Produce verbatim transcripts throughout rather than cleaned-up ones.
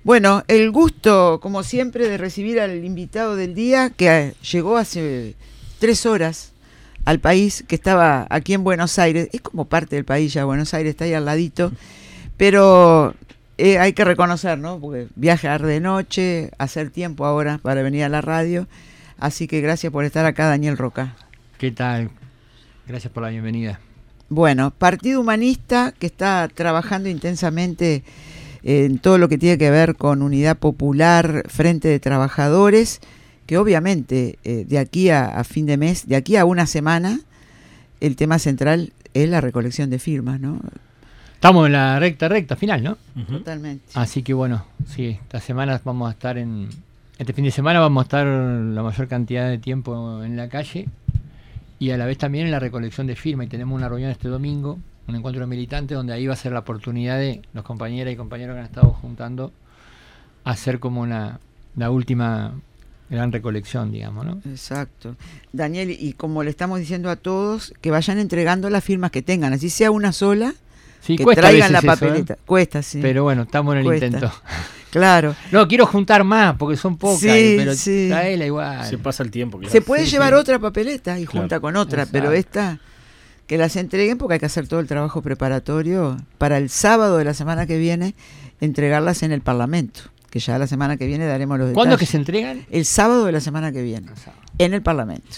Bueno, el gusto, como siempre, de recibir al invitado del día que llegó hace tres horas al país, que estaba aquí en Buenos Aires. Es como parte del país ya, Buenos Aires está ahí al ladito, pero eh, hay que reconocer, ¿no? Porque viajar de noche, hacer tiempo ahora para venir a la radio. Así que gracias por estar acá, Daniel Roca. ¿Qué tal? Gracias por la bienvenida. Bueno, Partido Humanista, que está trabajando intensamente en todo lo que tiene que ver con Unidad Popular, Frente de Trabajadores, que obviamente eh, de aquí a, a fin de mes, de aquí a una semana, el tema central es la recolección de firmas, ¿no? Estamos en la recta, recta final, ¿no? Uh-huh. Totalmente. Así que bueno, sí, estas semanas vamos a estar en... Este fin de semana vamos a estar la mayor cantidad de tiempo en la calle y a la vez también en la recolección de firmas. Y tenemos una reunión este domingo, un encuentro de militantes, donde ahí va a ser la oportunidad de los compañeras y compañeros que han estado juntando a hacer como una, la última gran recolección, digamos, ¿no? Exacto. Daniel, y como le estamos diciendo a todos, que vayan entregando las firmas que tengan, así sea una sola, sí, que cuesta traigan la eso, papeleta. ¿eh? Cuesta, sí. Pero bueno, estamos en el cuesta. intento. Claro. No, quiero juntar más, porque son pocas, sí, pero sí. traela igual. Se pasa el tiempo. Claro. Se puede sí, llevar sí. otra papeleta y claro. junta con otra, exacto. Pero esta, que las entreguen porque hay que hacer todo el trabajo preparatorio para el sábado de la semana que viene, entregarlas en el Parlamento, que ya la semana que viene daremos los detalles. ¿Cuándo es que se entregan? El sábado de la semana que viene, en el Parlamento.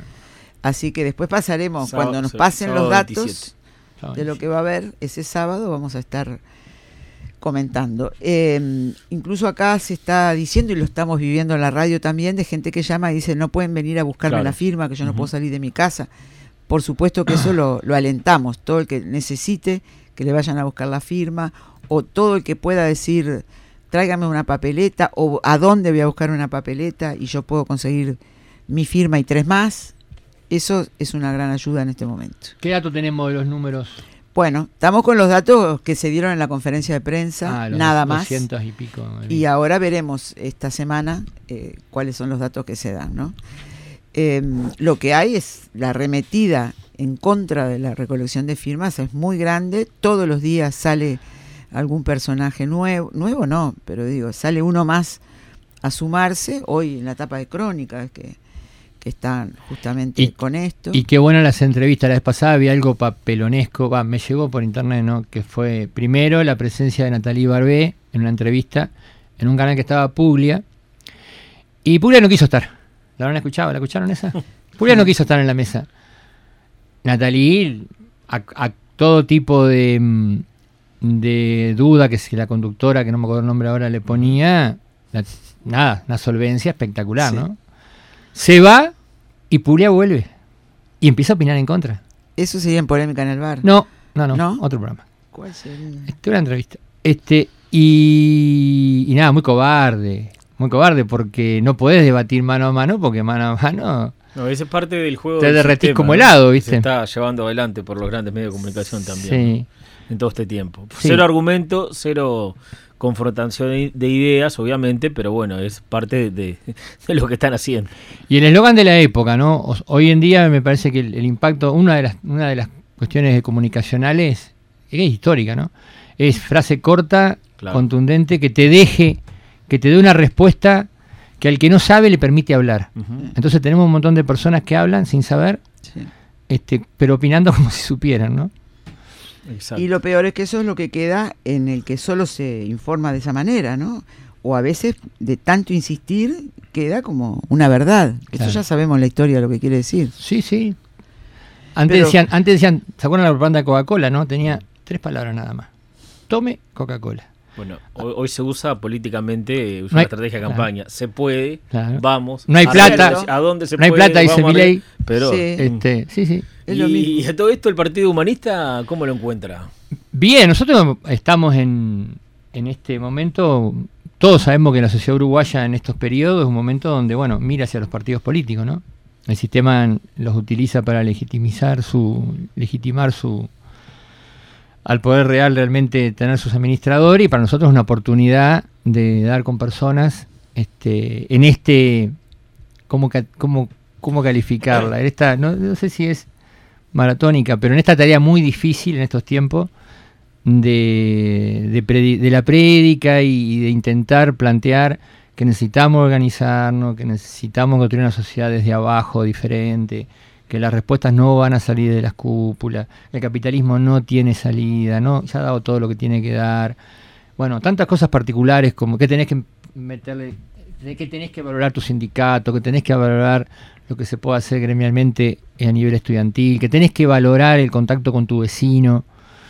Así que después pasaremos, sábado, cuando nos pasen los datos veintisiete. De lo que va a haber ese sábado, vamos a estar comentando. Eh, incluso acá se está diciendo, y lo estamos viviendo en la radio también, de gente que llama y dice, no pueden venir a buscarme claro. la firma, que yo no uh-huh. puedo salir de mi casa. Por supuesto que eso lo, lo alentamos. Todo el que necesite que le vayan a buscar la firma, o todo el que pueda decir, tráigame una papeleta, o a dónde voy a buscar una papeleta y yo puedo conseguir mi firma y tres más. Eso es una gran ayuda en este momento. ¿Qué dato tenemos de los números? Bueno, estamos con los datos que se dieron en la conferencia de prensa, ah, nada más. doscientos y pico. Y ahora veremos esta semana eh, cuáles son los datos que se dan, ¿no? Eh, lo que hay es la arremetida en contra de la recolección de firmas, es muy grande. Todos los días sale algún personaje nuevo, nuevo no, pero digo, sale uno más a sumarse. Hoy en la etapa de Crónica, que... están justamente y, con esto. Y qué buenas las entrevistas. La vez pasada había algo papelonesco, va, me llegó por internet, ¿no? Que fue primero la presencia de Natalie Barbé en una entrevista en un canal que estaba Puglia, y Puglia no quiso estar. ¿La habrán escuchado? ¿La escucharon esa? Puglia no quiso estar en la mesa. Natalie, a, a todo tipo de, de duda que si la conductora, que no me acuerdo el nombre ahora, le ponía, la, nada, una solvencia espectacular, sí. ¿no? Se va y Puglia vuelve y empieza a opinar en contra. ¿Eso sería en Polémica en el Bar? No, no, no, ¿No? Otro programa. ¿Cuál sería? Este, una entrevista. Este, y, y nada, muy cobarde, muy cobarde, porque no podés debatir mano a mano, porque mano a mano... No, esa es parte del juego. Te del derretís sistema, como ¿no? helado, ¿viste? Se está llevando adelante por los grandes medios de comunicación también. Sí. ¿no? En todo este tiempo. Sí. Cero argumento, cero... confrontación de ideas, obviamente, pero bueno, es parte de, de lo que están haciendo. Y el eslogan de la época, ¿no? Hoy en día me parece que el, el impacto, una de las una de las cuestiones comunicacionales es histórica, ¿no? Es frase corta, claro. contundente, que te deje, que te dé una respuesta que al que no sabe le permite hablar. Uh-huh. Entonces tenemos un montón de personas que hablan sin saber, sí. este, pero opinando como si supieran, ¿no? Exacto. Y lo peor es que eso es lo que queda en el que solo se informa de esa manera, ¿no? O a veces, de tanto insistir, queda como una verdad. Claro. Eso ya sabemos la historia, lo que quiere decir. Sí, sí. Antes, Pero, decían, antes decían, ¿se acuerdan la propaganda de Coca-Cola, no? Tenía tres palabras nada más. Tome Coca-Cola. Bueno, hoy, hoy se usa políticamente, usa no hay, una estrategia de claro. campaña. Se puede, claro. vamos. No hay plata. ¿A dónde se no hay puede? plata, dice Milei. Pero, sí. Este, sí, sí. Y, y a todo esto, el Partido Humanista, ¿cómo lo encuentra? Bien, nosotros estamos en, en este momento, todos sabemos que la sociedad uruguaya en estos periodos es un momento donde, bueno, mira hacia los partidos políticos, ¿no? El sistema los utiliza para legitimizar su, legitimar su, al poder real realmente tener sus administradores, y para nosotros es una oportunidad de dar con personas este, en este, ¿cómo, cómo, cómo calificarla? En esta, no, no sé si es maratónica, pero en esta tarea muy difícil en estos tiempos de, de, predi, de la prédica y, y de intentar plantear que necesitamos organizarnos, que necesitamos construir una sociedad desde abajo diferente, que las respuestas no van a salir de las cúpulas, el capitalismo no tiene salida, no, ya ha dado todo lo que tiene que dar. Bueno, tantas cosas particulares como que tenés que meterle, que tenés que valorar tu sindicato, que tenés que valorar lo que se puede hacer gremialmente a nivel estudiantil, que tenés que valorar el contacto con tu vecino,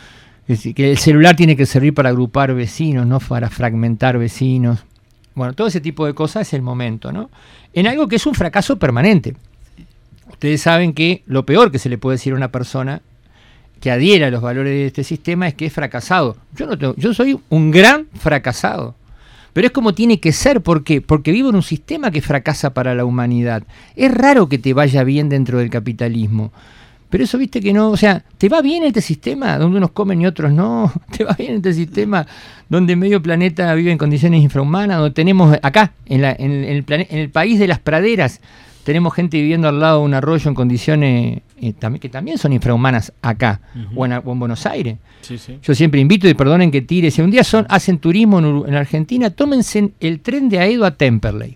que el celular tiene que servir para agrupar vecinos, no para fragmentar vecinos. Bueno, todo ese tipo de cosas es el momento, ¿no? En algo que es un fracaso permanente. Ustedes saben que lo peor que se le puede decir a una persona que adhiera a los valores de este sistema es que es fracasado. Yo no tengo, yo soy un gran fracasado. Pero es como tiene que ser. ¿Por qué? Porque vivo en un sistema que fracasa para la humanidad. Es raro que te vaya bien dentro del capitalismo. Pero eso, viste que no, o sea, ¿te va bien este sistema donde unos comen y otros no? ¿Te va bien este sistema donde medio planeta vive en condiciones infrahumanas? Donde tenemos acá, en, la, en, el, plane, en el país de las praderas, tenemos gente viviendo al lado de un arroyo en condiciones eh, tam que también son infrahumanas acá, uh-huh. o, en, o en Buenos Aires. Sí, sí. Yo siempre invito, y perdonen que tire, si un día son, hacen turismo en, en Argentina, tómense el tren de Aedo a Temperley,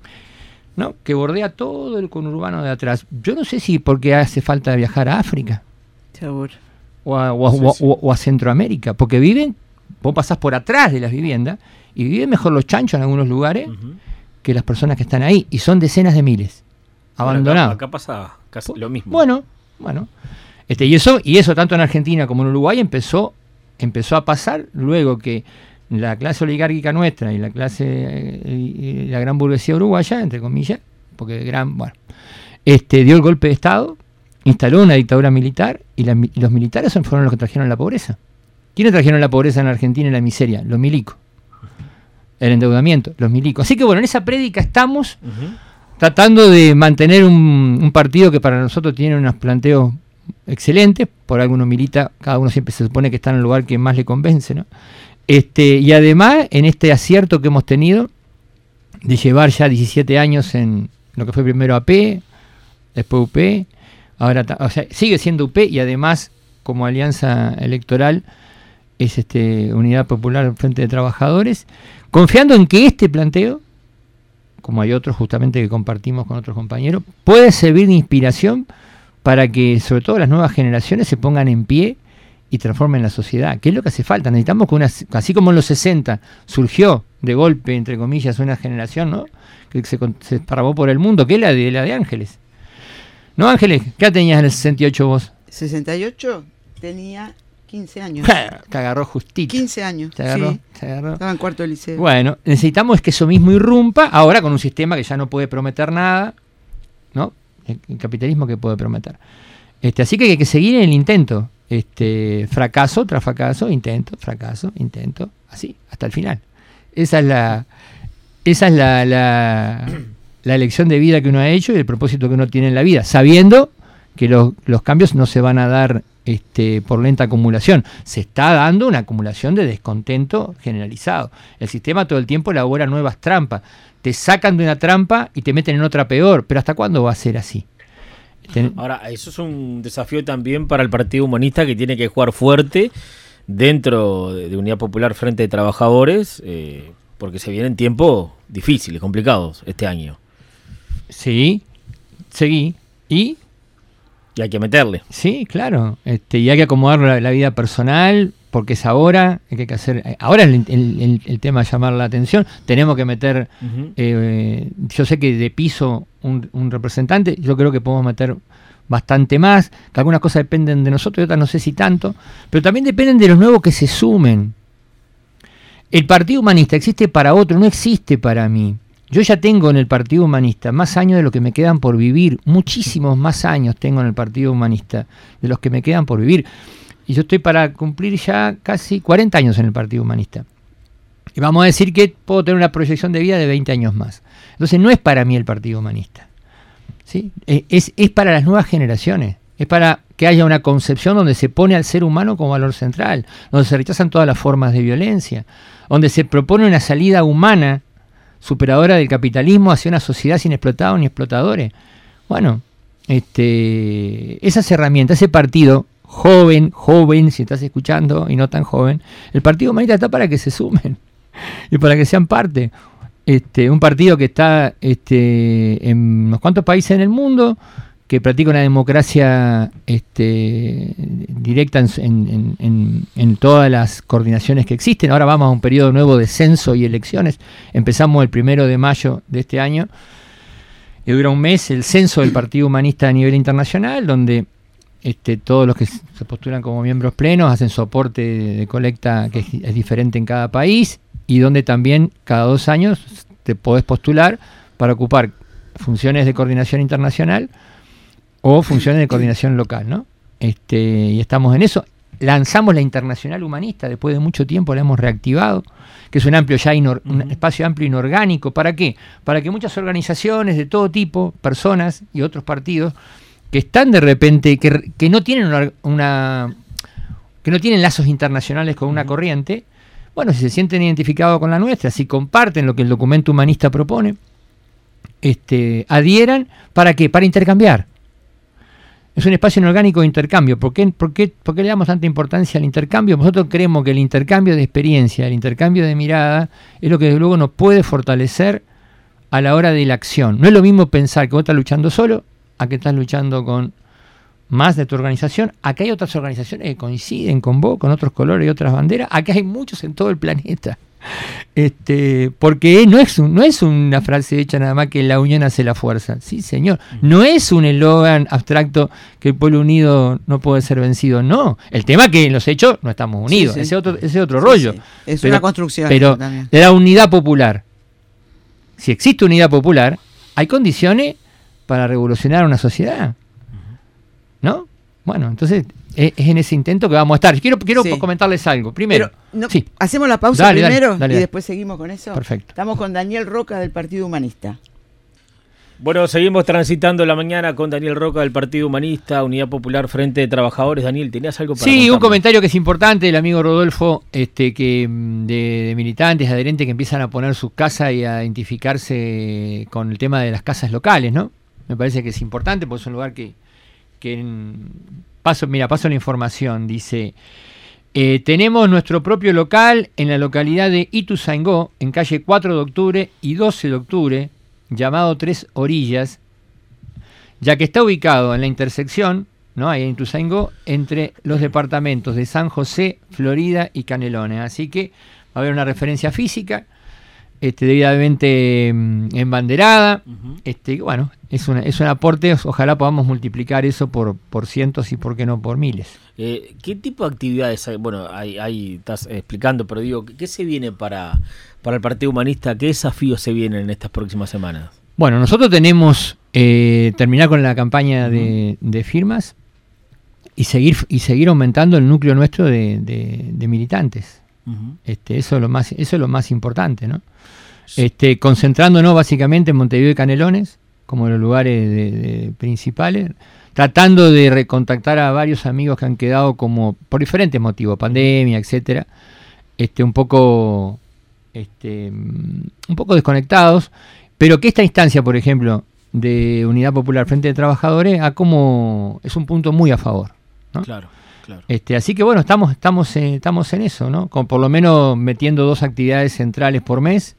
¿no? Que bordea todo el conurbano de atrás. Yo no sé si porque hace falta viajar a África. Seguro. O a, o, a, sí, o, sí. o, o a Centroamérica, porque viven, vos pasás por atrás de las viviendas y viven mejor los chanchos en algunos lugares uh-huh. que las personas que están ahí, y son decenas de miles abandonados. Acá, acá pasa casi lo mismo. Bueno, bueno. Este, y eso, y eso tanto en Argentina como en Uruguay empezó, empezó a pasar luego que la clase oligárquica nuestra y la clase eh, la gran burguesía uruguaya, entre comillas, porque gran, bueno, este dio el golpe de Estado, instaló una dictadura militar, y, la, y los militares fueron los que trajeron la pobreza. ¿Quiénes trajeron la pobreza en Argentina y la miseria? Los milicos. El endeudamiento, los milicos. Así que bueno, en esa prédica estamos uh-huh. tratando de mantener un, un partido que para nosotros tiene unos planteos excelentes. Por algo uno milita, cada uno siempre se supone que está en el lugar que más le convence, ¿no? Este, y además, en este acierto que hemos tenido de llevar ya diecisiete años en lo que fue primero A P, después U P, ahora, o sea, sigue siendo U P, y además como alianza electoral es este Unidad Popular Frente de Trabajadores, confiando en que este planteo, como hay otros justamente que compartimos con otros compañeros, puede servir de inspiración para que sobre todo las nuevas generaciones se pongan en pie y transformen la sociedad, que es lo que hace falta. Necesitamos que una, así como en los sesenta surgió de golpe, entre comillas, una generación, ¿no?, que se, se esparramó por el mundo, que es la de, la de Ángeles. ¿No, Ángeles? ¿Qué tenías en el sesenta y ocho vos? ¿sesenta y ocho? Tenía quince años. Te agarró justito. quince años, te agarró, sí. Te agarró. Estaba en cuarto de liceo. Bueno, necesitamos que eso mismo irrumpa, ahora con un sistema que ya no puede prometer nada, ¿no? El, el capitalismo que puede prometer. Este, así que hay que seguir en el intento. Este, fracaso tras fracaso, intento, fracaso, intento, así, hasta el final. Esa es la esa es la, la, la elección de vida que uno ha hecho y el propósito que uno tiene en la vida, sabiendo que los, los cambios no se van a dar este, por lenta acumulación. Se está dando una acumulación de descontento generalizado. El sistema todo el tiempo elabora nuevas trampas. Te sacan de una trampa y te meten en otra peor. Pero ¿hasta cuándo va a ser así? Ahora, eso es un desafío también para el Partido Humanista, que tiene que jugar fuerte dentro de Unidad Popular Frente de Trabajadores, eh, porque se vienen tiempos difíciles, complicados este año. Sí, seguí. ¿Y? Y hay que meterle. Sí, claro. Este, y hay que acomodar la, la vida personal, porque es ahora, hay que hacer, ahora el, el, el, el tema es llamar la atención. Tenemos que meter, uh-huh. eh, yo sé que de piso un, un representante, yo creo que podemos meter bastante más, que algunas cosas dependen de nosotros y otras no sé si tanto, pero también dependen de los nuevos que se sumen. El Partido Humanista existe para otro, no existe para mí. Yo ya tengo en el Partido Humanista más años de lo que me quedan por vivir, muchísimos más años tengo en el Partido Humanista de los que me quedan por vivir. Y yo estoy para cumplir ya casi cuarenta años en el Partido Humanista. Y vamos a decir que puedo tener una proyección de vida de veinte años más. Entonces no es para mí el Partido Humanista, ¿sí? Es, es para las nuevas generaciones. Es para que haya una concepción donde se pone al ser humano como valor central, donde se rechazan todas las formas de violencia, donde se propone una salida humana superadora del capitalismo hacia una sociedad sin explotados ni explotadores. Bueno, este, esas herramientas, ese partido joven, joven, si estás escuchando y no tan joven, el Partido Humanista está para que se sumen y para que sean parte. Este, un partido que está este, en unos cuantos países en el mundo, que practica una democracia este, directa en, en, en, en todas las coordinaciones que existen. Ahora vamos a un periodo nuevo de censo y elecciones. Empezamos el primero de mayo de este año y dura un mes el censo del Partido Humanista a nivel internacional, donde este, todos los que se postulan como miembros plenos hacen su aporte de, de colecta que es, es diferente en cada país, y donde también cada dos años te podés postular para ocupar funciones de coordinación internacional o funciones de coordinación local, ¿no? Este, y estamos en eso. Lanzamos la Internacional Humanista, después de mucho tiempo la hemos reactivado, que es un amplio ya inor, uh-huh. un espacio amplio inorgánico. ¿Para qué? Para que muchas organizaciones de todo tipo, personas y otros partidos, que están de repente, que, que no tienen una, una que no tienen lazos internacionales con una uh-huh. corriente, bueno, si se sienten identificados con la nuestra, si comparten lo que el documento humanista propone, este, adhieran, ¿para qué? Para intercambiar. Es un espacio inorgánico de intercambio. ¿Por qué, por qué, por qué le damos tanta importancia al intercambio? Nosotros creemos que el intercambio de experiencia, el intercambio de mirada, es lo que desde luego nos puede fortalecer a la hora de la acción. No es lo mismo pensar que vos estás luchando solo, a que estás luchando con más de tu organización. Acá hay otras organizaciones que coinciden con vos, con otros colores y otras banderas. Acá hay muchos en todo el planeta. Este, porque no es, un, no es una frase hecha nada más que la unión hace la fuerza. Sí, señor. No es un eslogan abstracto que el pueblo unido no puede ser vencido. No. El tema es que en los hechos no estamos unidos. Sí, sí. Ese otro, ese otro sí, rollo. Sí. Es pero, una construcción. Pero de la unidad popular. Si existe unidad popular, hay condiciones para revolucionar una sociedad. ¿No? Bueno, entonces es, es en ese intento que vamos a estar. Quiero, quiero sí. comentarles algo. Primero, no, sí. hacemos la pausa dale, primero dale, dale, y dale. después seguimos con eso. Perfecto. Estamos con Daniel Roca del Partido Humanista. Bueno, seguimos transitando la mañana con Daniel Roca del Partido Humanista, Unidad Popular Frente de Trabajadores. Daniel, ¿tenías algo para Sí, contarme? Un comentario que es importante del amigo Rodolfo, este, que de, de militantes, adherentes que empiezan a poner sus casas y a identificarse con el tema de las casas locales, ¿no? Me parece que es importante porque es un lugar que, que en, paso, mira, paso la información, dice, eh, tenemos nuestro propio local en la localidad de Ituzaingó, en calle cuatro de octubre y doce de octubre, llamado Tres Orillas, ya que está ubicado en la intersección, ¿no? Ahí en Ituzaingó, entre los departamentos de San José, Florida y Canelones. Así que va a haber una referencia física, este, debidamente um, embanderada. Uh-huh. Este, bueno, es, una, es un aporte, ojalá podamos multiplicar eso por, por cientos y por qué no por miles. Eh, ¿Qué tipo de actividades hay? Bueno, ahí, ahí estás explicando, pero digo, ¿qué se viene para, para el Partido Humanista? ¿Qué desafíos se vienen en estas próximas semanas? Bueno, nosotros tenemos eh, terminar con la campaña de, de firmas y seguir y seguir aumentando el núcleo nuestro de, de, de militantes. Uh-huh. Este, eso es lo más, eso es lo más importante, ¿no? Sí. Este, concentrándonos básicamente en Montevideo y Canelones como los lugares de, de principales, tratando de recontactar a varios amigos que han quedado como por diferentes motivos, pandemia, etcétera, este, un poco, este, un poco desconectados, pero que esta instancia, por ejemplo, de Unidad Popular Frente de Trabajadores, a como es un punto muy a favor, ¿no? Claro. Claro. Este, así que bueno, estamos, estamos, eh, estamos en eso, ¿no? Con por lo menos metiendo dos actividades centrales por mes,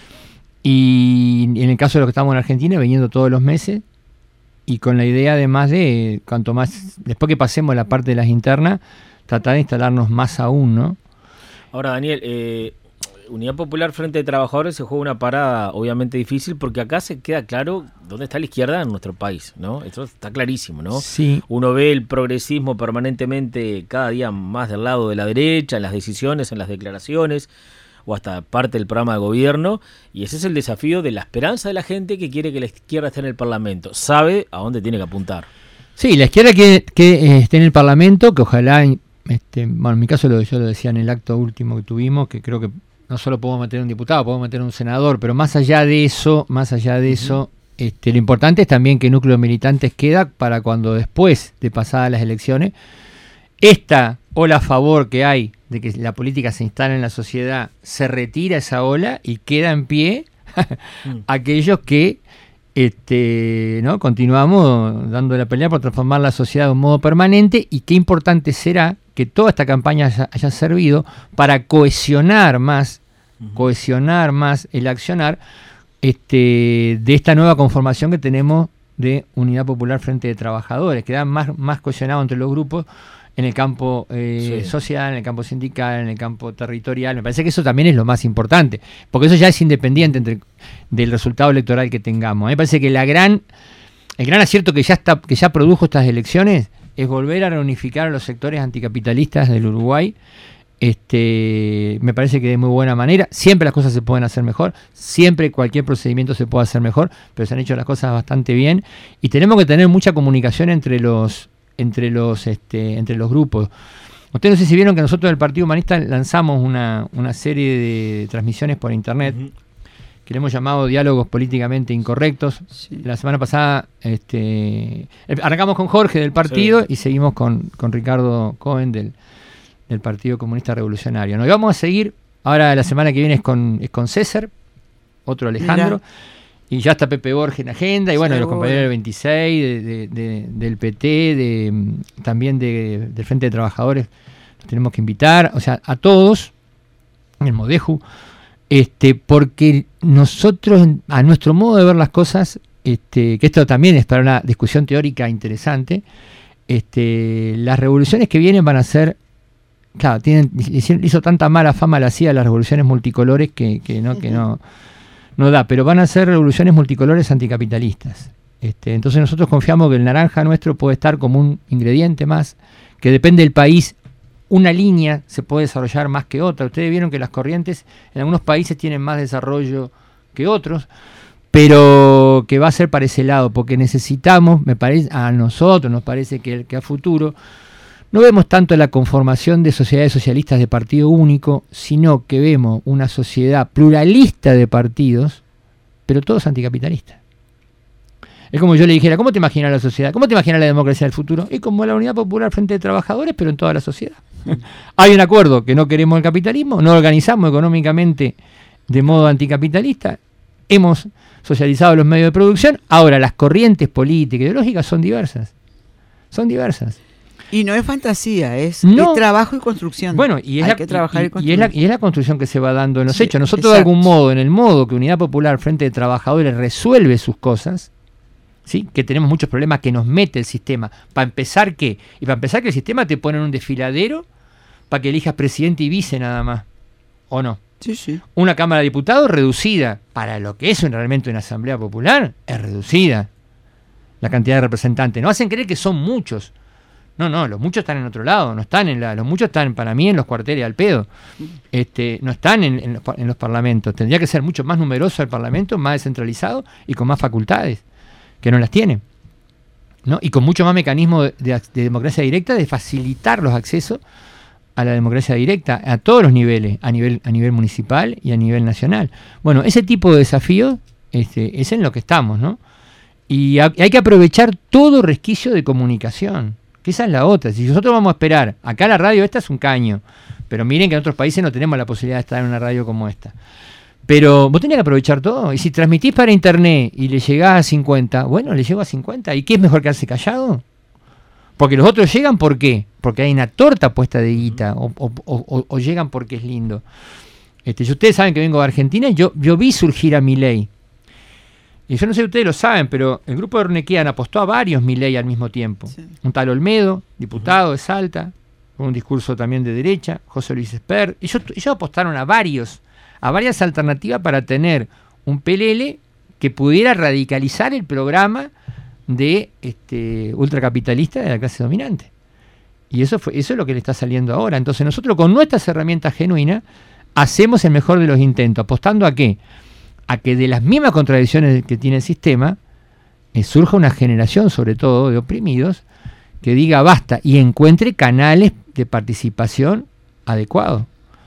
y en el caso de los que estamos en Argentina, viniendo todos los meses, y con la idea además de, cuanto más, después que pasemos la parte de las internas, tratar de instalarnos más aún, ¿no? Ahora, Daniel, eh, Unidad Popular Frente de Trabajadores se juega una parada obviamente difícil, porque acá se queda claro dónde está la izquierda en nuestro país, ¿no? Esto está clarísimo, ¿no? Sí. Uno ve el progresismo permanentemente cada día más del lado de la derecha, en las decisiones, en las declaraciones, o hasta parte del programa de gobierno, y ese es el desafío de la esperanza de la gente que quiere que la izquierda esté en el Parlamento. Sabe a dónde tiene que apuntar. Sí, la izquierda que, que eh, esté en el Parlamento, que ojalá, este, bueno, en mi caso lo, yo lo decía en el acto último que tuvimos, que creo que no solo podemos meter un diputado, podemos meter un senador, pero más allá de eso, más allá de eso, este, lo importante es también que el núcleo de militantes queda para cuando después de pasadas las elecciones, esta ola a favor que hay de que la política se instale en la sociedad, se retira esa ola y queda en pie aquellos que este, ¿no? Continuamos dando la pelea por transformar la sociedad de un modo permanente, y qué importante será que toda esta campaña haya, haya servido para cohesionar más, uh-huh. cohesionar más el accionar este, de esta nueva conformación que tenemos de Unidad Popular Frente de Trabajadores, que da más, más cohesionado entre los grupos en el campo eh, sí. social, en el campo sindical, en el campo territorial. Me parece que eso también es lo más importante, porque eso ya es independiente entre, del resultado electoral que tengamos. A mí me parece que la gran, el gran acierto que ya está, que ya produjo estas elecciones es volver a reunificar a los sectores anticapitalistas del Uruguay. Este, me parece que de muy buena manera. Siempre las cosas se pueden hacer mejor, siempre cualquier procedimiento se puede hacer mejor, pero se han hecho las cosas bastante bien, y tenemos que tener mucha comunicación entre los entre los este, entre los grupos. Ustedes no sé si vieron que nosotros del Partido Humanista lanzamos una, una serie de transmisiones por internet, uh-huh. que le hemos llamado Diálogos Políticamente Incorrectos. Sí. La semana pasada este, arrancamos con Jorge del partido, sí. y seguimos con, con Ricardo Cohen del, del Partido Comunista Revolucionario. Nos vamos a seguir, ahora la semana que viene es con, es con César, otro Alejandro. Mira. Y ya está Pepe Borges en agenda, y bueno, sí, los compañeros del veintiséis, de, de, de, del P T, de, también de, del Frente de Trabajadores, los tenemos que invitar, o sea, a todos, el Modeju, este, porque nosotros, a nuestro modo de ver las cosas, este, que esto también es para una discusión teórica interesante, este, las revoluciones que vienen van a ser, claro, tienen, hizo tanta mala fama la C I A a las revoluciones multicolores que, que no, que no... no da, pero van a ser revoluciones multicolores anticapitalistas. Este, entonces nosotros confiamos que el naranja nuestro puede estar como un ingrediente más, que depende del país, una línea se puede desarrollar más que otra. Ustedes vieron que las corrientes en algunos países tienen más desarrollo que otros, pero que va a ser para ese lado, porque necesitamos, me parece, a nosotros nos parece que, que a futuro no vemos tanto la conformación de sociedades socialistas de partido único, sino que vemos una sociedad pluralista de partidos, pero todos anticapitalistas. Es como yo le dijera, ¿cómo te imaginas la sociedad? ¿Cómo te imaginas la democracia del futuro? Es como la Unidad Popular Frente de Trabajadores, pero en toda la sociedad. Hay un acuerdo que no queremos el capitalismo, no organizamos económicamente de modo anticapitalista, hemos socializado los medios de producción, ahora las corrientes políticas y ideológicas son diversas. Son diversas. Y no es fantasía, es, no. es trabajo y construcción. Bueno, y es, Hay la, que trabajar y, y, construir. y, es la, y es la construcción que se va dando en los sí, hechos. Nosotros, exacto. de algún modo, en el modo que Unidad Popular Frente de Trabajadores resuelve sus cosas, ¿sí? Que tenemos muchos problemas que nos mete el sistema. Para empezar, ¿qué? Y para empezar, que el sistema te pone en un desfiladero para que elijas presidente y vice nada más. ¿O no? Sí, sí. Una Cámara de Diputados reducida. Para lo que es realmente una Asamblea Popular, es reducida la cantidad de representantes. Nos hacen creer que son muchos. No, no, los muchos están en otro lado, no están en la, los muchos están para mí en los cuarteles al pedo, este, no están en, en, los, en los parlamentos. Tendría que ser mucho más numeroso el parlamento, más descentralizado y con más facultades, que no las tiene, ¿no? Y con mucho más mecanismo de, de, de democracia directa, de facilitar los accesos a la democracia directa a todos los niveles, a nivel, a nivel municipal y a nivel nacional. Bueno, ese tipo de desafíos este, es en lo que estamos, ¿no? Y ha, hay que aprovechar todo resquicio de comunicación. Que esa es la otra. Si nosotros vamos a esperar, acá la radio esta es un caño, pero miren que en otros países no tenemos la posibilidad de estar en una radio como esta. Pero vos tenés que aprovechar todo. Y si transmitís para internet y le llegás a cincuenta, bueno, le llego a cincuenta. ¿Y qué es mejor quedarse callado? Porque los otros llegan, ¿por qué? Porque hay una torta puesta de guita, o, o, o, o llegan porque es lindo. Este, si ustedes saben que vengo de Argentina, yo, yo vi surgir a Milei. Y yo no sé si ustedes lo saben, pero el grupo de Ornequian apostó a varios Milei al mismo tiempo. Sí. Un tal Olmedo, diputado uh-huh. de Salta, con un discurso también de derecha, José Luis Esper. Ellos, ellos apostaron a varios, a varias alternativas para tener un P L L que pudiera radicalizar el programa de este ultracapitalista de la clase dominante. Y eso fue, eso es lo que le está saliendo ahora. Entonces nosotros con nuestras herramientas genuinas hacemos el mejor de los intentos, apostando a qué, a que de las mismas contradicciones que tiene el sistema eh, surja una generación, sobre todo de oprimidos, que diga basta y encuentre canales de participación adecuados.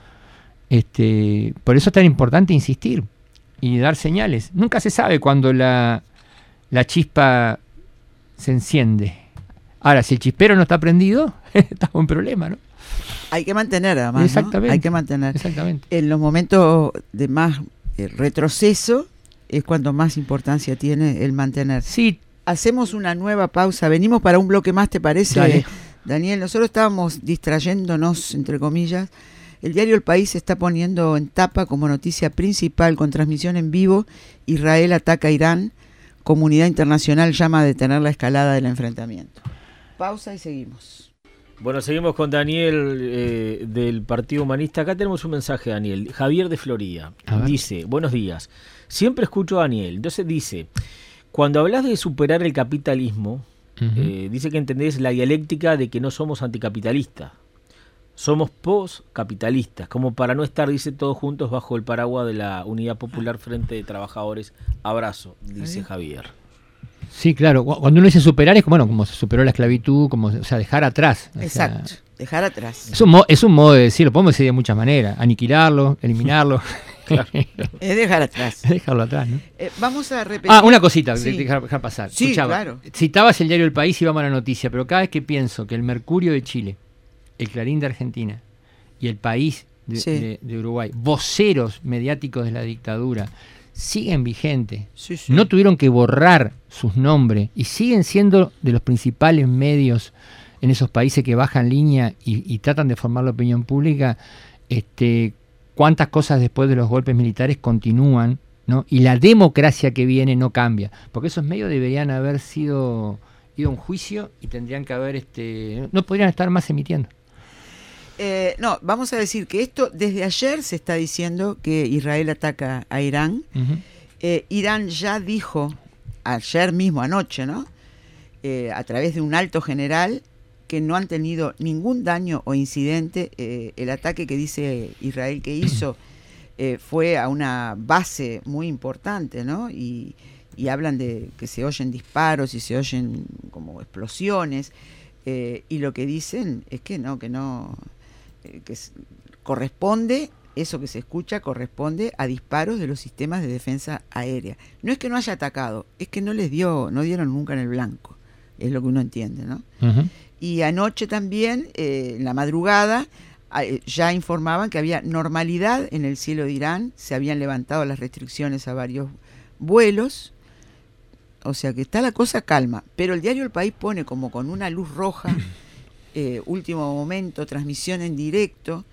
Este, por eso es tan importante insistir y dar señales. Nunca se sabe cuándo la, la chispa se enciende. Ahora, si el chispero no está prendido, estamos en problema, ¿no? Hay que mantener, además, Exactamente. ¿no? Hay que mantener. Exactamente. En los momentos de más eh, retroceso, es cuando más importancia tiene el mantener. Sí. Hacemos una nueva pausa, venimos para un bloque más, ¿te parece? Dale. Daniel, nosotros estábamos distrayéndonos, entre comillas. El diario El País está poniendo en tapa como noticia principal con transmisión en vivo: Israel ataca a Irán, comunidad internacional llama a detener la escalada del enfrentamiento. Pausa y seguimos. Bueno, seguimos con Daniel eh, del Partido Humanista. Acá tenemos un mensaje, Daniel. Javier de Florida dice: buenos días, siempre escucho a Daniel. Entonces dice, cuando hablas de superar el capitalismo, uh-huh. eh, dice que entendés la dialéctica de que no somos anticapitalistas. Somos postcapitalistas, como para no estar, dice, todos juntos bajo el paraguas de la Unidad Popular Frente de Trabajadores. Abrazo, dice Javier. Sí, claro. Cuando uno dice superar es como, bueno, como se superó la esclavitud, como, o sea, dejar atrás. Exacto, sea, dejar atrás. Es un, mo- es un modo de decirlo, podemos decir de muchas maneras. Aniquilarlo, eliminarlo. Claro. Es dejar atrás. Es dejarlo atrás, ¿no? Eh, vamos a repetir. Ah, una cosita, sí. dejar, dejar pasar. Sí, Escuchaba, claro. Citabas el diario El País y vamos a la noticia, pero cada vez que pienso que el Mercurio de Chile, el Clarín de Argentina y el País de, sí. de, de Uruguay, voceros mediáticos de la dictadura, siguen vigentes, sí, sí. no tuvieron que borrar sus nombres y siguen siendo de los principales medios en esos países que bajan línea y, y tratan de formar la opinión pública. Este, cuántas cosas después de los golpes militares continúan, ¿no? Y la democracia que viene no cambia, porque esos medios deberían haber sido ido a un juicio y tendrían que haber, este, no podrían estar más emitiendo. Eh, no, vamos a decir que esto desde ayer se está diciendo que Israel ataca a Irán. Uh-huh. Eh, Irán ya dijo ayer mismo, anoche, ¿no? Eh, a través de un alto general, que no han tenido ningún daño o incidente. Eh, el ataque que dice Israel que hizo eh, fue a una base muy importante, ¿no? Y, y hablan de que se oyen disparos y se oyen como explosiones. Eh, y lo que dicen es que no, que no... que corresponde, eso que se escucha corresponde a disparos de los sistemas de defensa aérea. No es que no haya atacado, es que no les dio, no dieron nunca en el blanco, es lo que uno entiende, ¿no? Uh-huh. Y anoche también, eh, en la madrugada, eh, ya informaban que había normalidad en el cielo de Irán, se habían levantado las restricciones a varios vuelos, o sea que está la cosa calma, pero el diario El País pone como con una luz roja. Eh, último momento, transmisión en directo,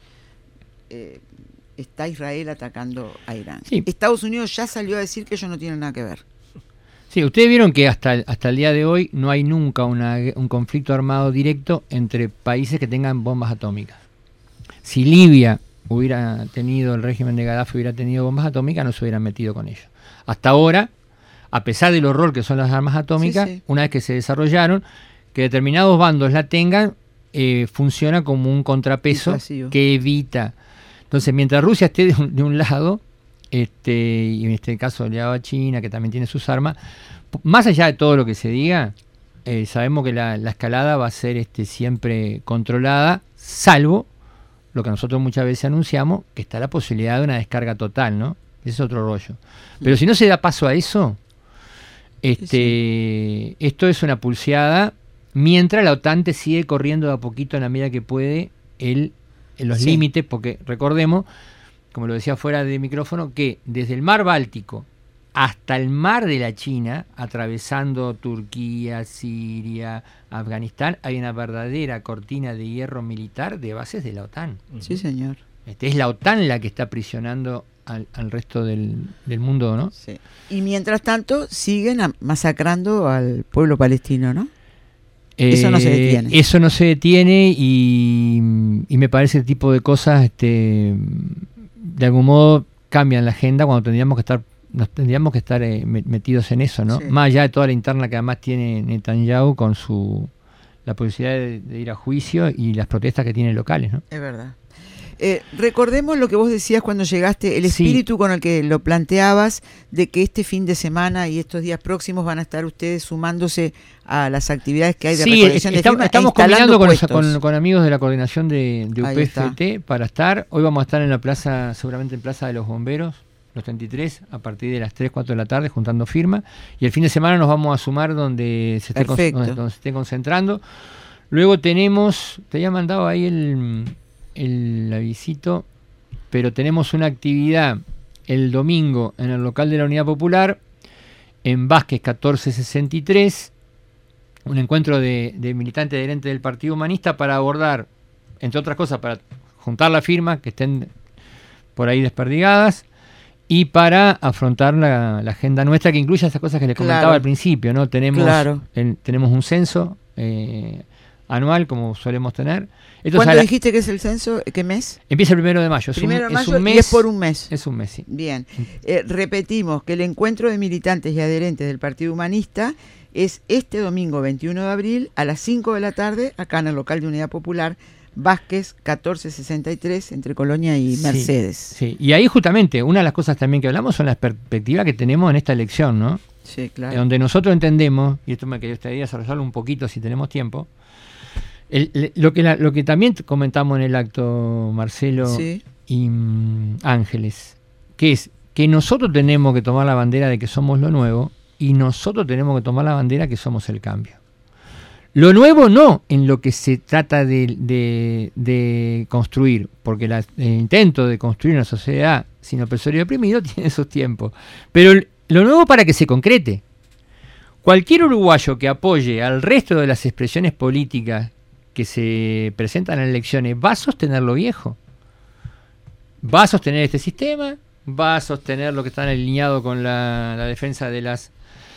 eh, está Israel atacando a Irán. Sí. Estados Unidos ya salió a decir que ellos no tienen nada que ver. Sí, ustedes vieron que hasta el, hasta el día de hoy no hay nunca una, un conflicto armado directo entre países que tengan bombas atómicas. Si Libia hubiera tenido, el régimen de Gaddafi hubiera tenido bombas atómicas, no se hubieran metido con ellos. Hasta ahora, a pesar del horror que son las armas atómicas, sí, sí. una vez que se desarrollaron, que determinados bandos la tengan, Eh, funciona como un contrapeso que evita. Entonces, mientras Rusia esté de un, de un lado, este, y en este caso aliado a China, que también tiene sus armas, más allá de todo lo que se diga, eh, sabemos que la, la escalada va a ser este, siempre controlada, salvo lo que nosotros muchas veces anunciamos, que está la posibilidad de una descarga total, ¿no? Ese es otro rollo. Pero si no se da paso a eso, este, sí. esto es una pulseada. Mientras la OTAN te sigue corriendo de a poquito en la medida que puede el, en los sí. límites, porque recordemos, como lo decía fuera de micrófono, que desde el mar Báltico hasta el mar de la China, atravesando Turquía, Siria, Afganistán, hay una verdadera cortina de hierro militar de bases de la OTAN. Sí, señor. Este, es la OTAN la que está aprisionando al, al resto del, del mundo, ¿no? Sí. Y mientras tanto siguen a, masacrando al pueblo palestino, ¿no? Eso no se detiene. Eh, eso no se detiene y, y me parece el tipo de cosas, este, de algún modo cambian la agenda cuando tendríamos que estar, nos tendríamos que estar eh, metidos en eso, ¿no? Sí. Más allá de toda la interna que además tiene Netanyahu con su la posibilidad de, de ir a juicio y las protestas que tiene locales, ¿no? Es verdad. Eh, recordemos lo que vos decías cuando llegaste, el espíritu sí. con el que lo planteabas, de que este fin de semana y estos días próximos van a estar ustedes sumándose a las actividades que hay de sí, recolección está, de firmas. Estamos combinando con, con, con amigos de la coordinación de, de U P F T para estar. Hoy vamos a estar en la plaza, seguramente en Plaza de los Bomberos, los treinta y tres, a partir de las tres, cuatro de la tarde, juntando firmas. Y el fin de semana nos vamos a sumar donde se esté, con, donde, donde se esté concentrando. Luego tenemos, te había mandado ahí el... el avisito, pero tenemos una actividad el domingo en el local de la Unidad Popular, en Vázquez catorce sesenta y tres, un encuentro de, de militantes adherentes del Partido Humanista para abordar, entre otras cosas, para juntar las firmas que estén por ahí desperdigadas y para afrontar la, la agenda nuestra, que incluye esas cosas que les comentaba claro. al principio, ¿no? Tenemos, claro. el, tenemos un censo eh, anual, como solemos tener. Esto ¿Cuándo la, dijiste que es el censo? ¿Qué mes? Empieza el primero de mayo. Es primero un, de mayo es un mes, y es por un mes. Es un mes, sí. Bien. Eh, repetimos que el encuentro de militantes y adherentes del Partido Humanista es este domingo veintiuno de abril a las cinco de la tarde, acá en el local de Unidad Popular, Vázquez catorce sesenta y tres, entre Colonia y Mercedes. Sí, sí, y ahí justamente una de las cosas también que hablamos son las perspectivas que tenemos en esta elección, ¿no? Sí, claro. Donde nosotros entendemos, y esto me gustaría desarrollarlo un poquito si tenemos tiempo, el, el, lo, que la, lo que también comentamos en el acto, Marcelo sí. y um, Ángeles, que es que nosotros tenemos que tomar la bandera de que somos lo nuevo y nosotros tenemos que tomar la bandera que somos el cambio. Lo nuevo no en lo que se trata de, de, de construir, porque la, el intento de construir una sociedad sin opresor y oprimido tiene sus tiempos. Pero el, lo nuevo para que se concrete. Cualquier uruguayo que apoye al resto de las expresiones políticas que se presentan en elecciones va a sostener lo viejo. Va a sostener este sistema, va a sostener lo que está alineado con la, la defensa de las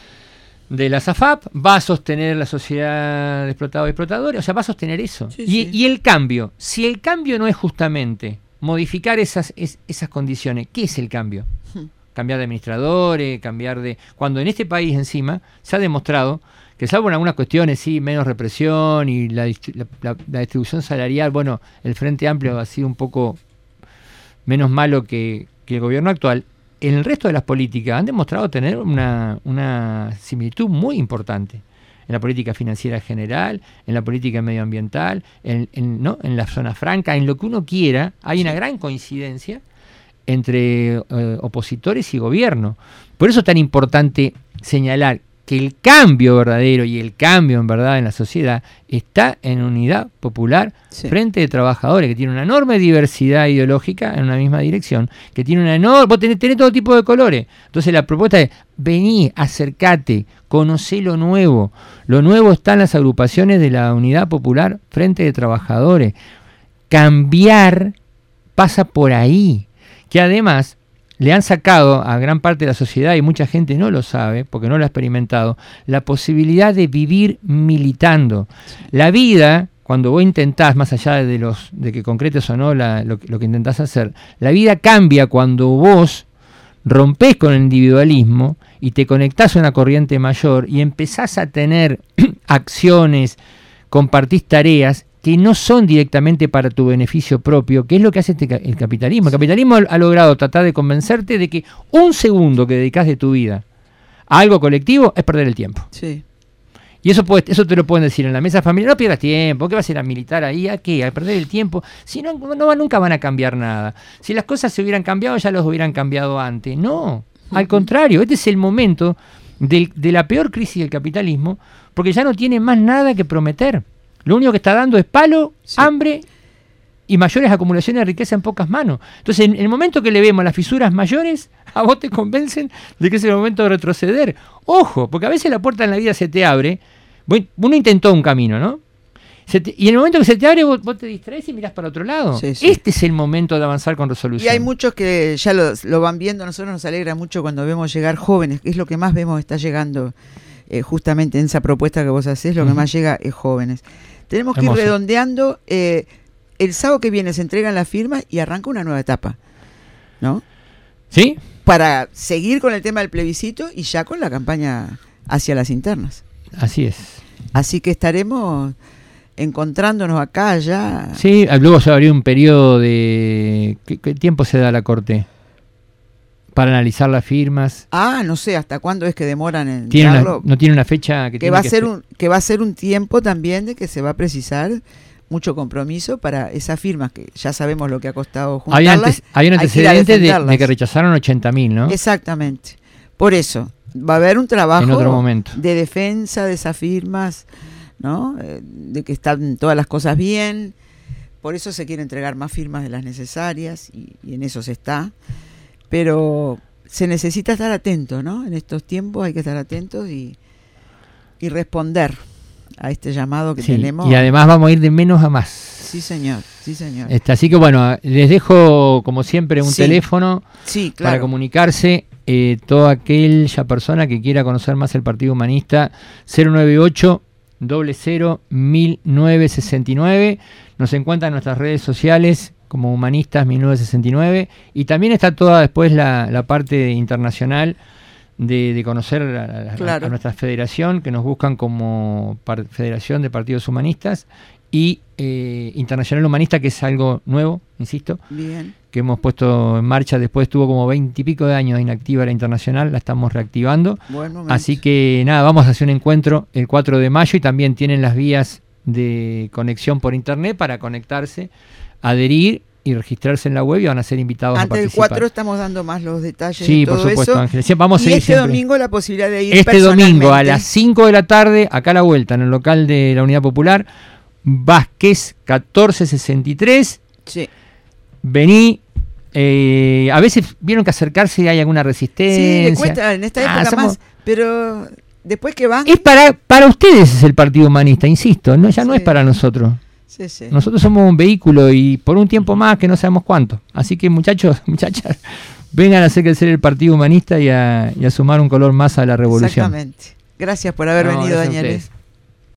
de la S A F A P, va a sostener la sociedad de explotados y explotadores, o sea, va a sostener eso. Sí, y, sí. y el cambio, si el cambio no es justamente modificar esas, es, esas condiciones, ¿qué es el cambio? Hmm. Cambiar de administradores, cambiar de... Cuando en este país encima se ha demostrado que salvo en algunas cuestiones, sí, menos represión y la, la, la, la distribución salarial, bueno, el Frente Amplio ha sido un poco menos malo que, que el gobierno actual. En el resto de las políticas han demostrado tener una, una similitud muy importante. En la política financiera general, en la política medioambiental, en, en, ¿no? en la zona franca, en lo que uno quiera, hay una gran coincidencia entre eh, opositores y gobierno. Por eso es tan importante señalar que el cambio verdadero y el cambio en verdad en la sociedad está en Unidad Popular, sí. Frente de Trabajadores, que tiene una enorme diversidad ideológica en una misma dirección, que tiene una enorme... Vos tenés, tenés todo tipo de colores. Entonces la propuesta es, vení, acercate, conocé lo nuevo. Lo nuevo está en las agrupaciones de la Unidad Popular, Frente de Trabajadores. Cambiar pasa por ahí, que además... le han sacado a gran parte de la sociedad, y mucha gente no lo sabe, porque no lo ha experimentado, la posibilidad de vivir militando. La vida, cuando vos intentás, más allá de los de que concretes o no la, lo, lo que intentás hacer, la vida cambia cuando vos rompés con el individualismo y te conectás a una corriente mayor y empezás a tener acciones, compartís tareas que no son directamente para tu beneficio propio, que es lo que hace este, el capitalismo. El capitalismo ha logrado tratar de convencerte de que un segundo que dedicas de tu vida a algo colectivo es perder el tiempo. Sí. Y eso puede, eso te lo pueden decir en la mesa familiar, no pierdas tiempo, ¿qué vas a ir a militar ahí? ¿A qué? A perder el tiempo. Si no, no, nunca van a cambiar nada. Si las cosas se hubieran cambiado, ya los hubieran cambiado antes. No, al contrario, este es el momento de, de la peor crisis del capitalismo, porque ya no tiene más nada que prometer. Lo único que está dando es palo, sí. hambre y mayores acumulaciones de riqueza en pocas manos. Entonces, en el momento que le vemos las fisuras mayores, a vos te convencen de que es el momento de retroceder. Ojo, porque a veces la puerta en la vida se te abre. Uno intentó un camino, ¿no? Se te, y en el momento que se te abre, vos, vos te distraes y mirás para otro lado. Sí, sí. Este es el momento de avanzar con resolución. Y hay muchos que ya lo, lo van viendo. A nosotros nos alegra mucho cuando vemos llegar jóvenes, que es lo que más vemos está llegando eh, justamente en esa propuesta que vos hacés, lo uh-huh. que más llega es jóvenes. Tenemos que Hermoso. ir redondeando. Eh, el sábado que viene se entregan las firmas y arranca una nueva etapa, ¿no? Sí. Para seguir con el tema del plebiscito y ya con la campaña hacia las internas. Así es. Así que estaremos encontrándonos acá ya. Sí, luego se va a abrir un periodo de... ¿Qué, qué tiempo se da a la Corte para analizar las firmas? Ah, no sé, ¿hasta cuándo es que demoran en ¿Tiene una, no tiene una fecha que, que tiene va a que ser un que va a ser un tiempo también de que se va a precisar mucho compromiso para esas firmas que ya sabemos lo que ha costado juntarlas. Hay, antes, hay un antecedente de, de que rechazaron ochenta mil, ¿no? Exactamente. Por eso va a haber un trabajo en otro momento de defensa de esas firmas, ¿no? De que están todas las cosas bien. Por eso se quiere entregar más firmas de las necesarias y, y en eso se está. pero se necesita estar atento, ¿no? En estos tiempos hay que estar atentos y, y responder a este llamado que sí, tenemos. Y además vamos a ir de menos a más. Sí, señor, sí, señor. Este, así que bueno, les dejo como siempre un sí. teléfono sí, claro. para comunicarse. Eh, toda aquella persona que quiera conocer más el Partido Humanista, cero nueve ocho, cero cero, mil novecientos sesenta y nueve. Nos encuentran en nuestras redes sociales como Humanistas mil novecientos sesenta y nueve, y también está toda después la, la parte internacional de, de conocer a, a, claro. a nuestra federación, que nos buscan como par, Federación de Partidos Humanistas, y eh, Internacional Humanista, que es algo nuevo, insisto, Bien. que hemos puesto en marcha. Después tuvo como veinte y pico de años inactiva la Internacional, la estamos reactivando. Así que nada, vamos a hacer un encuentro el cuatro de mayo, y también tienen las vías de conexión por internet para conectarse, adherir y registrarse en la web, y van a ser invitados Antes a participar. Antes del cuatro estamos dando más los detalles. Sí, de todo por supuesto, eso. Ángel. Vamos a y seguir este siempre. domingo la posibilidad de ir Este domingo a las cinco de la tarde, acá a la vuelta, en el local de la Unidad Popular, Vázquez catorce sesenta y tres. Sí. Vení. Eh, a veces vieron que acercarse y hay alguna resistencia. Sí, le cuesta en esta época ah, somos... más, pero después que van... Es para, para ustedes es el Partido Humanista, insisto, no, ya sí. no es para nosotros. Sí, sí. Nosotros somos un vehículo y por un tiempo más que no sabemos cuánto. Así que muchachos, muchachas, vengan a hacer crecer el Partido Humanista y a, y a sumar un color más a la revolución. Exactamente. Gracias por haber no, venido, Daniel.